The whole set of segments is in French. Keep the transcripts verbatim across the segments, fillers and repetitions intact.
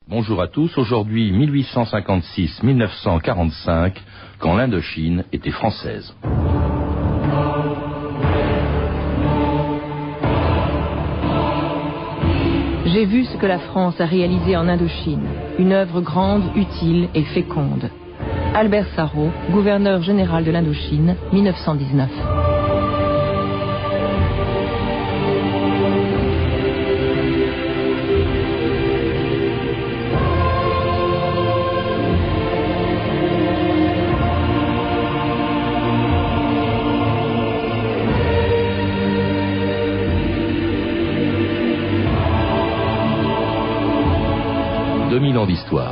Bonjour à tous, aujourd'hui mille huit cent cinquante-six mille neuf cent quarante-cinq, quand l'Indochine était française. J'ai vu ce que la France a réalisé en Indochine, une œuvre grande, utile et féconde. Albert Sarraut, gouverneur général de l'Indochine, mille neuf cent dix-neuf. deux mille ans d'histoire.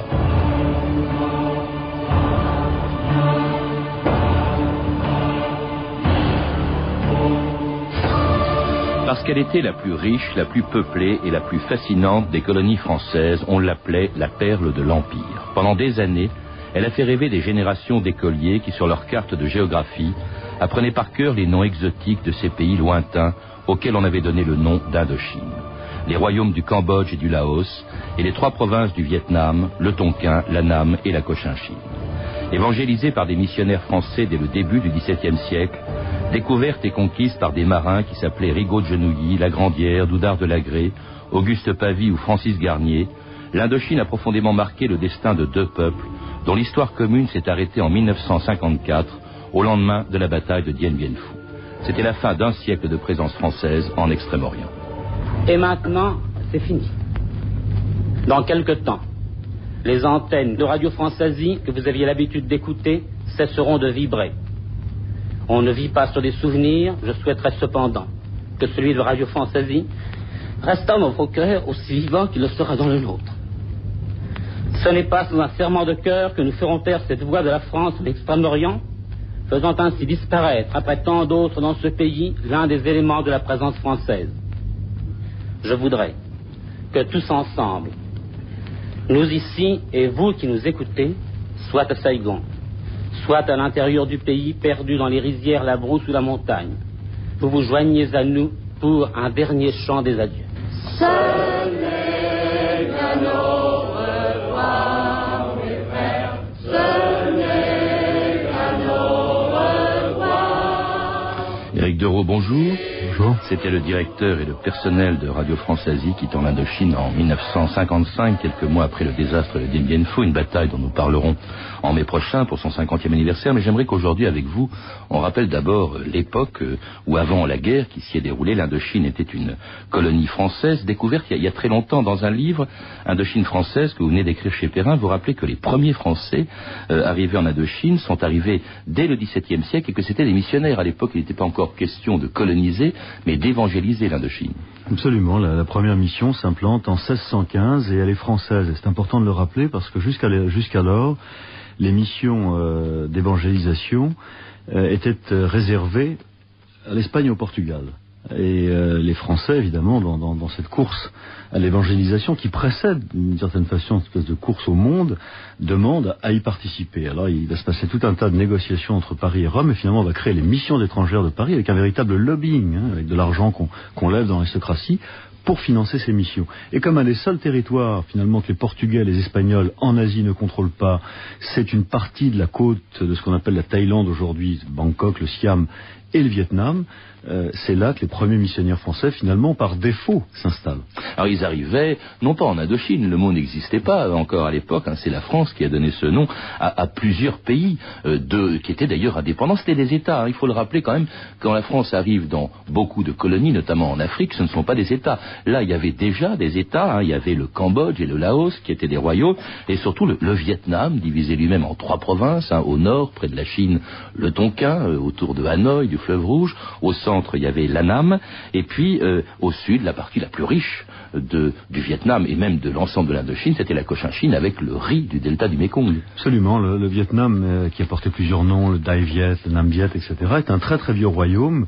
Parce qu'elle était la plus riche, la plus peuplée et la plus fascinante des colonies françaises, on l'appelait la perle de l'Empire. Pendant des années, elle a fait rêver des générations d'écoliers qui, sur leurs cartes de géographie, apprenaient par cœur les noms exotiques de ces pays lointains auxquels on avait donné le nom d'Indochine. Les royaumes du Cambodge et du Laos, et les trois provinces du Vietnam, le Tonkin, l'Annam et la Cochinchine. Évangélisée par des missionnaires français dès le début du dix-septième siècle, découverte et conquise par des marins qui s'appelaient Rigaud de Genouilly, Lagrandière, Doudard de Lagrée, Auguste Pavie ou Francis Garnier, l'Indochine a profondément marqué le destin de deux peuples dont l'histoire commune s'est arrêtée en mille neuf cent cinquante-quatre, au lendemain de la bataille de Dien Bien Phu. C'était la fin d'un siècle de présence française en Extrême-Orient. Et maintenant, c'est fini. Dans quelque temps, les antennes de Radio France-Asie que vous aviez l'habitude d'écouter cesseront de vibrer. On ne vit pas sur des souvenirs, je souhaiterais cependant que celui de Radio France-Asie reste dans vos cœurs aussi vivant qu'il le sera dans le nôtre. Ce n'est pas sans un serment de cœur que nous ferons taire cette voix de la France de l'Extrême-Orient, faisant ainsi disparaître, après tant d'autres dans ce pays, l'un des éléments de la présence française. Je voudrais que tous ensemble, nous ici et vous qui nous écoutez, soit à Saigon, soit à l'intérieur du pays, perdu dans les rizières, la brousse ou la montagne, vous vous joigniez à nous pour un dernier chant des adieux. Ce n'est qu'un au revoir, mes frères, ce n'est qu'un au revoir. Éric Dereau, bonjour. Bonjour. C'était le directeur et le personnel de Radio France-Asie quittant l'Indochine en mille neuf cent cinquante-cinq, quelques mois après le désastre de Dien Bien Phu, une bataille dont nous parlerons en mai prochain pour son cinquantième anniversaire. Mais j'aimerais qu'aujourd'hui, avec vous, on rappelle d'abord l'époque où, avant la guerre qui s'y est déroulée, l'Indochine était une colonie française, découverte il y a, il y a très longtemps dans un livre, Indochine française, que vous venez d'écrire chez Perrin. Vous rappelez que les premiers Français euh, arrivés en Indochine sont arrivés dès le dix-septième siècle et que c'était des missionnaires. À l'époque, il n'était pas encore question de coloniser, mais d'évangéliser l'Indochine. Absolument, la, la première mission s'implante en seize cent quinze et elle est française. Et c'est important de le rappeler parce que jusqu'à, jusqu'alors, les missions euh, d'évangélisation euh, étaient euh, réservées à l'Espagne et au Portugal. Et euh, les Français, évidemment, dans, dans, dans cette course à l'évangélisation qui précède, d'une certaine façon, une espèce de course au monde, demandent à y participer. Alors il va se passer tout un tas de négociations entre Paris et Rome, et finalement on va créer les missions étrangères de Paris avec un véritable lobbying, hein, avec de l'argent qu'on, qu'on lève dans l'aristocratie pour financer ces missions. Et comme un des seuls territoires, finalement, que les Portugais et les Espagnols en Asie ne contrôlent pas, c'est une partie de la côte de ce qu'on appelle la Thaïlande aujourd'hui, Bangkok, le Siam et le Vietnam, euh, c'est là que les premiers missionnaires français, finalement, par défaut, s'installent. Alors ils arrivaient, non pas en Indochine, le mot n'existait pas encore à l'époque, hein, c'est la France qui a donné ce nom à, à plusieurs pays, euh, de, qui étaient d'ailleurs indépendants, c'était des États, hein, il faut le rappeler quand même, quand la France arrive dans beaucoup de colonies, notamment en Afrique, ce ne sont pas des États. Là, il y avait déjà des États, hein, il y avait le Cambodge et le Laos, qui étaient des royaumes, et surtout le, le Vietnam, divisé lui-même en trois provinces, hein, au nord, près de la Chine, le Tonkin, euh, autour de Hanoï, du fleuve Rouge, au centre, il y avait l'Annam, et puis euh, au sud, la partie la plus riche de, du Vietnam et même de l'ensemble de l'Indochine, c'était la Cochinchine avec le riz du delta du Mékong. Absolument, le, le Vietnam, euh, qui a porté plusieurs noms, le Dai Viet, le Nam Viet, et cetera, est un très très vieux royaume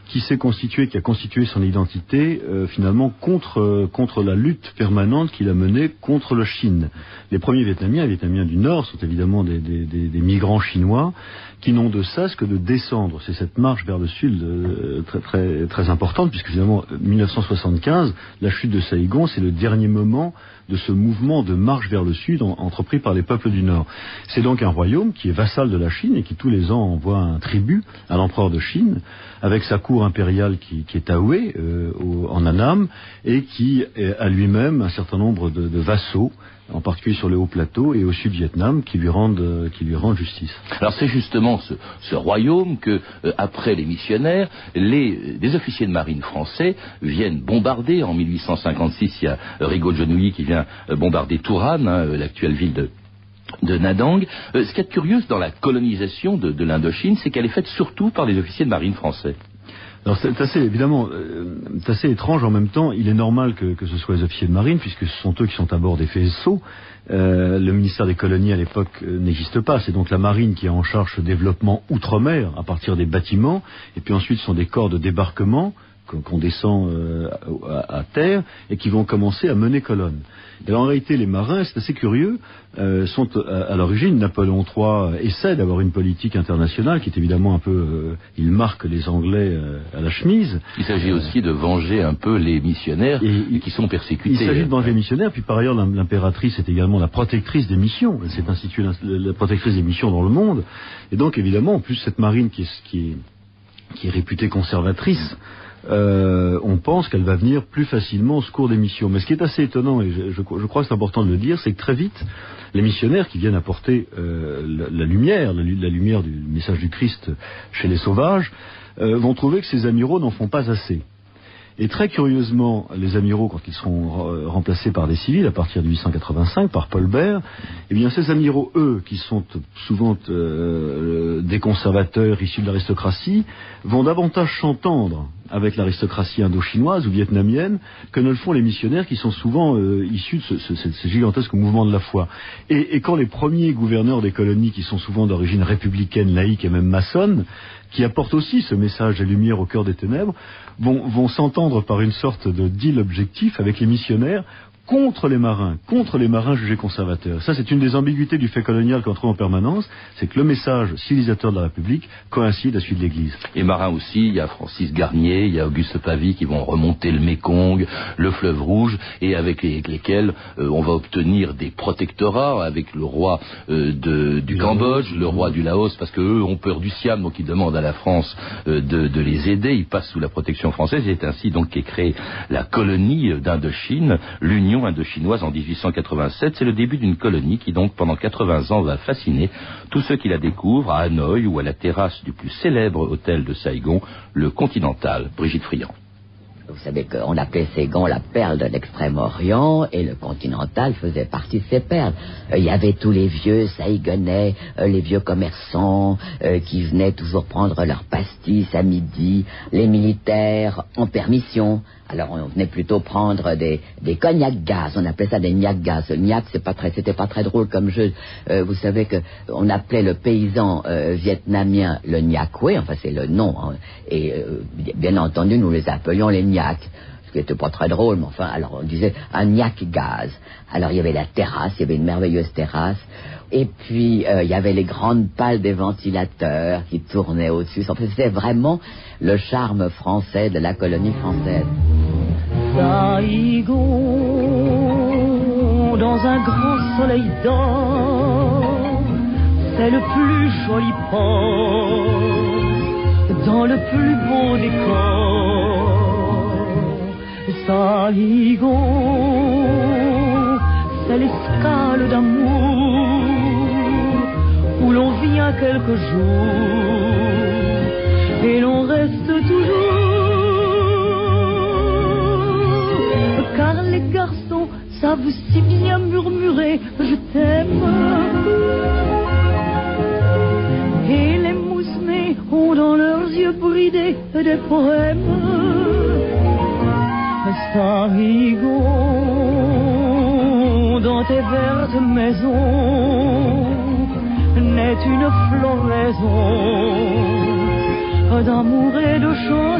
qui s'est constitué, qui a constitué son identité euh, finalement contre euh, contre la lutte permanente qu'il a menée contre la Chine. Les premiers Vietnamiens, les Vietnamiens du Nord, sont évidemment des, des, des, des migrants chinois qui n'ont de cesse que de descendre. C'est cette marche vers le sud euh, très très très importante, puisque finalement mille neuf cent soixante-quinze, la chute de Saïgon, c'est le dernier moment de ce mouvement de marche vers le sud en, entrepris par les peuples du Nord. C'est donc un royaume qui est vassal de la Chine et qui tous les ans envoie un tribut à l'empereur de Chine, avec sa cour impériale qui, qui est à Hue, euh, au, en Annam, et qui a lui-même un certain nombre de, de vassaux, en particulier sur le haut plateau et au sud-Vietnam, qui lui rendent, qui lui rendent justice. Alors c'est justement ce, ce royaume que, euh, après les missionnaires, les, les officiers de marine français viennent bombarder. En mille huit cent cinquante-six, il y a Rigaud de Genouilly qui vient euh, bombarder Touran, hein, l'actuelle ville de de Nadang. Euh, ce qui est curieux dans la colonisation de, de l'Indochine, c'est qu'elle est faite surtout par les officiers de marine français. Alors c'est assez, évidemment, euh, c'est assez étrange en même temps. Il est normal que, que ce soit les officiers de marine, puisque ce sont eux qui sont à bord des vaisseaux. Euh, le ministère des colonies à l'époque euh, n'existe pas. C'est donc la marine qui est en charge ce développement outre-mer à partir des bâtiments. Et puis ensuite, ce sont des corps de débarquement qu'on descend euh, à, à terre et qui vont commencer à mener colonne. Et en réalité, les marins, c'est assez curieux, euh, sont à, à l'origine. Napoléon trois essaie d'avoir une politique internationale qui est évidemment un peu... Euh, il marque les Anglais euh, à la chemise. Il s'agit euh, aussi de venger un peu les missionnaires et, qui sont persécutés. Il s'agit de venger les missionnaires, puis par ailleurs l'impératrice est également la protectrice des missions. Elle s'est instituée la, la protectrice des missions dans le monde. Et donc évidemment, en plus cette marine qui est, qui est, qui est réputée conservatrice, Euh, on pense qu'elle va venir plus facilement au secours des missions. Mais ce qui est assez étonnant, et je, je, je crois que c'est important de le dire, c'est que très vite, les missionnaires qui viennent apporter euh, la, la lumière, la, la lumière du message du Christ chez les sauvages, euh, vont trouver que ces amiraux n'en font pas assez. Et très curieusement, les amiraux, quand ils seront remplacés par des civils, à partir de mille huit cent quatre-vingt-cinq, par Paul Bert, eh bien ces amiraux, eux, qui sont souvent euh, des conservateurs issus de l'aristocratie, vont davantage s'entendre avec l'aristocratie indo-chinoise ou vietnamienne que ne le font les missionnaires qui sont souvent euh, issus de ce, ce, ce, ce gigantesque mouvement de la foi. Et, et quand les premiers gouverneurs des colonies, qui sont souvent d'origine républicaine, laïque et même maçonne, qui apportent aussi ce message de lumière au cœur des ténèbres, vont, vont s'entendre par une sorte de deal objectif avec les missionnaires contre les marins, contre les marins jugés conservateurs. Ça, c'est une des ambiguïtés du fait colonial qu'on trouve en permanence, c'est que le message civilisateur de la République coïncide à celui de l'Église. Et marins aussi, il y a Francis Garnier, il y a Auguste Pavie qui vont remonter le Mékong, le fleuve Rouge, et avec les, lesquels euh, on va obtenir des protectorats avec le roi euh, de, du Cambodge, le roi du Laos, parce qu'eux ont peur du Siam, donc ils demandent à la France euh, de, de les aider, ils passent sous la protection française, et c'est ainsi donc qu'est créée la colonie d'Indochine, l'Union indochinoise en dix-huit cent quatre-vingt-sept. C'est le début d'une colonie qui donc pendant quatre-vingts ans va fasciner tous ceux qui la découvrent à Hanoï ou à la terrasse du plus célèbre hôtel de Saïgon, le Continental. Brigitte Friand. Vous savez qu'on appelait Saigon la perle de l'Extrême-Orient et le Continental faisait partie de ces perles. Il y avait tous les vieux Saïgonais, les vieux commerçants euh, qui venaient toujours prendre leurs pastis à midi, les militaires en permission. Alors on venait plutôt prendre des, des cognac gaz, on appelait ça des gnac gaz. Le gnac, c'est pas très, c'était pas très drôle comme jeu. Euh, vous savez que on appelait le paysan euh, vietnamien le gnaqué, enfin c'est le nom. Hein, et euh, bien entendu, nous les appelions les gnac, ce qui était pas très drôle, mais enfin, alors on disait un gnac gaz. Alors il y avait la terrasse, il y avait une merveilleuse terrasse. Et puis, euh, il y avait les grandes pales des ventilateurs qui tournaient au-dessus. C'était vraiment le charme français de la colonie française. Saïgon, dans un grand soleil d'or, c'est le plus joli port, dans le plus beau décor. Saïgon, c'est l'escale d'amour, où l'on vient quelques jours et l'on reste toujours, car les garçons savent si bien murmurer je t'aime, et les moussemets ont dans leurs yeux bridés des poèmes. Saïgon, dans tes vertes maisons naît une floraison d'amour et de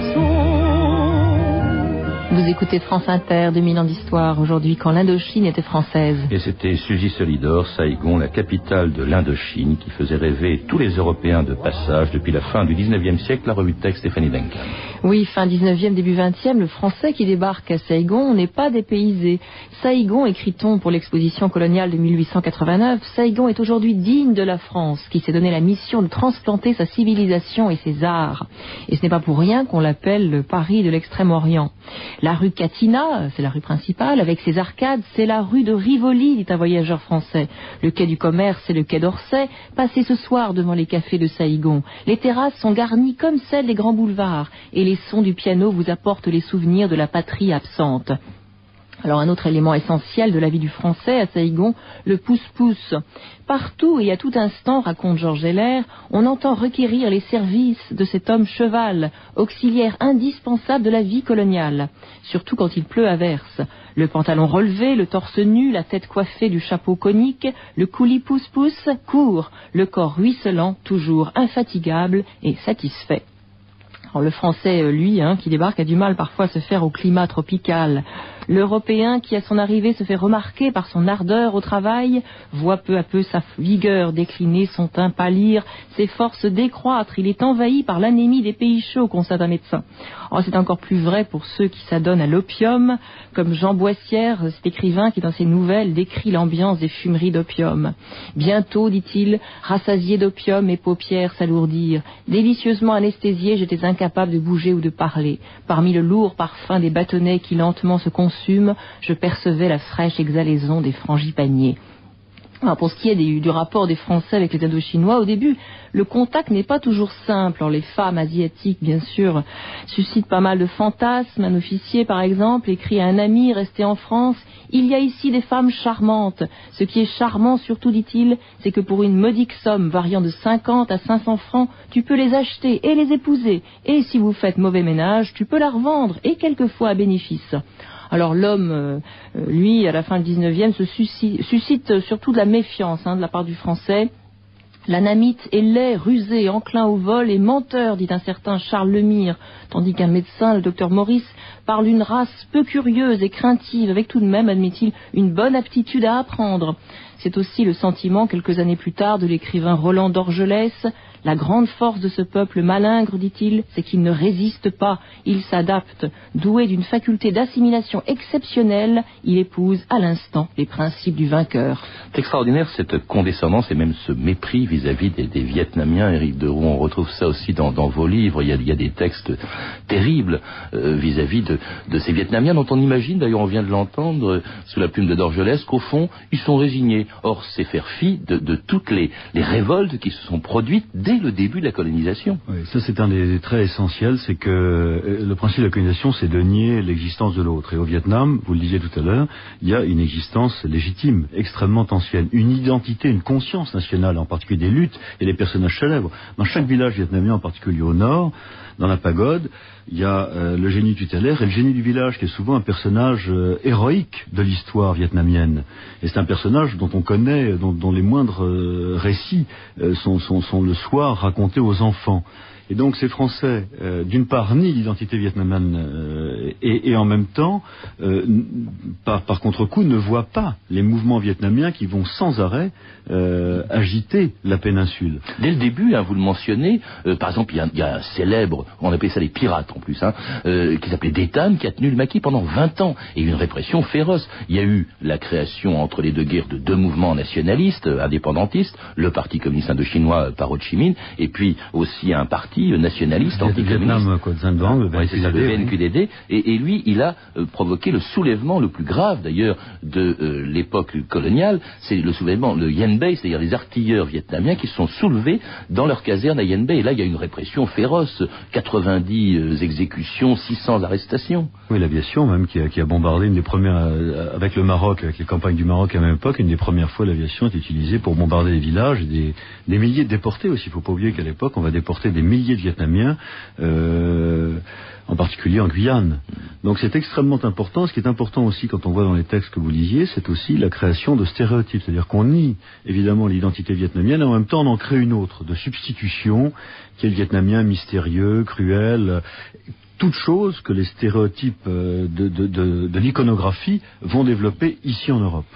chansons. Vous écoutez France Inter, deux mille ans d'histoire, aujourd'hui quand l'Indochine était française. Et c'était Suzy Solidor, Saïgon, la capitale de l'Indochine, qui faisait rêver tous les Européens de passage depuis la fin du dix-neuvième siècle, la revue de texte Stéphanie Duncan. Oui, fin dix-neuvième, début vingtième, le Français qui débarque à Saïgon n'est pas dépaysé. Saïgon, écrit-on pour l'exposition coloniale de mille huit cent quatre-vingt-neuf, Saïgon est aujourd'hui digne de la France, qui s'est donné la mission de transplanter sa civilisation et ses arts. Et ce n'est pas pour rien qu'on l'appelle le Paris de l'Extrême-Orient. La rue Catina, c'est la rue principale, avec ses arcades, c'est la rue de Rivoli, dit un voyageur français. Le quai du commerce, c'est le quai d'Orsay. Passez ce soir devant les cafés de Saïgon. Les terrasses sont garnies comme celles des grands boulevards, et les sons du piano vous apportent les souvenirs de la patrie absente. Alors un autre élément essentiel de la vie du Français à Saïgon, le pouce-pouce. Partout et à tout instant, raconte Georges Heller, on entend requérir les services de cet homme cheval, auxiliaire indispensable de la vie coloniale, surtout quand il pleut à verse. Le pantalon relevé, le torse nu, la tête coiffée du chapeau conique, le coulis pouce-pouce court, le corps ruisselant, toujours infatigable et satisfait. Alors, le Français, lui, hein, qui débarque, a du mal parfois à se faire au climat tropical. L'Européen, qui à son arrivée se fait remarquer par son ardeur au travail, voit peu à peu sa vigueur décliner, son teint pâlir, ses forces décroître. Il est envahi par l'anémie des pays chauds, constate un médecin. Oh, c'est encore plus vrai pour ceux qui s'adonnent à l'opium, comme Jean Boissière, cet écrivain qui dans ses nouvelles décrit l'ambiance des fumeries d'opium. Bientôt, dit-il, rassasié d'opium, mes paupières s'alourdirent. Délicieusement anesthésié, j'étais incapable de bouger ou de parler. Parmi le lourd parfum des bâtonnets qui lentement se consument, je percevais la fraîche exhalaison des frangipaniers. Alors pour ce qui est des, du rapport des Français avec les Indochinois, au début, le contact n'est pas toujours simple. Alors les femmes asiatiques, bien sûr, suscitent pas mal de fantasmes. Un officier, par exemple, écrit à un ami resté en France, « Il y a ici des femmes charmantes. Ce qui est charmant, surtout, dit-il, c'est que pour une modique somme variant de cinquante à cinq cents francs, tu peux les acheter et les épouser. Et si vous faites mauvais ménage, tu peux la revendre, et quelquefois à bénéfice. » Alors l'homme, euh, lui, à la fin du dix-neuvième, se suscite, suscite surtout de la méfiance hein, de la part du Français. L'anamite est laid, rusé, enclin au vol et menteur, dit un certain Charles Lemire, tandis qu'un médecin, le docteur Maurice, parle d'une race peu curieuse et craintive, avec tout de même, admet-il, une bonne aptitude à apprendre. C'est aussi le sentiment, quelques années plus tard, de l'écrivain Roland d'Orgelès. La grande force de ce peuple malingre, dit-il, c'est qu'il ne résiste pas, il s'adapte. Doué d'une faculté d'assimilation exceptionnelle, il épouse à l'instant les principes du vainqueur. C'est extraordinaire cette condescendance et même ce mépris vis-à-vis des, des Vietnamiens. Éric Deroux, on retrouve ça aussi dans, dans vos livres. Il y a, il y a des textes terribles euh, vis-à-vis de, de ces Vietnamiens dont on imagine, d'ailleurs on vient de l'entendre euh, sous la plume de Dorgelès, qu'au fond, ils sont résignés. Or, c'est faire fi de, de toutes les, les révoltes qui se sont produites dès le début de la colonisation. Oui, ça c'est un des traits essentiels, c'est que euh, le principe de la colonisation, c'est de nier l'existence de l'autre. Et au Vietnam, vous le disiez tout à l'heure, il y a une existence légitime, extrêmement ancienne, une identité, une conscience nationale, en particulier des luttes et des personnages célèbres. Dans chaque village vietnamien, en particulier au nord, dans la pagode, il y a euh, le génie tutélaire et le génie du village, qui est souvent un personnage euh, héroïque de l'histoire vietnamienne. Et c'est un personnage dont on connaît, dont, dont les moindres euh, récits euh, sont, sont, sont le soir racontés aux enfants. Et donc ces Français, euh, d'une part, nient l'identité vietnamienne euh, et, et en même temps, euh, par, par contre-coup, ne voient pas les mouvements vietnamiens qui vont sans arrêt euh, agiter la péninsule. Dès le début, hein, vous le mentionnez, euh, par exemple, il y, y a un célèbre, on appelait ça les pirates en plus, hein, euh, qui s'appelait Détan, qui a tenu le maquis pendant vingt ans, et une répression féroce. Il y a eu la création entre les deux guerres de deux mouvements nationalistes, euh, indépendantistes, le Parti communiste indochinois par Ho Chi Minh, et puis aussi un parti nationaliste, anticommuniste, le V N Q D D, et, et lui, il a euh, provoqué le soulèvement le plus grave d'ailleurs de euh, l'époque coloniale, c'est le soulèvement, le Yen Bay, c'est-à-dire les artilleurs vietnamiens qui se sont soulevés dans leur caserne à Yen Bay, et là il y a une répression féroce, quatre-vingt-dix euh, exécutions, six cents arrestations. Oui, l'aviation même qui a, qui a bombardé une des premières, euh, avec le Maroc, avec les campagnes du Maroc à la même époque, une des premières fois l'aviation est utilisée pour bombarder des villages, et des, des milliers de déportés aussi. Il ne faut pas oublier qu'à l'époque on va déporter des milliers milliers de Vietnamiens, euh, en particulier en Guyane. Donc c'est extrêmement important. Ce qui est important aussi quand on voit dans les textes que vous lisiez, c'est aussi la création de stéréotypes. C'est-à-dire qu'on nie évidemment l'identité vietnamienne et en même temps on en crée une autre, de substitution, qui est le Vietnamien mystérieux, cruel, toutes choses que les stéréotypes de, de, de, de l'iconographie vont développer ici en Europe.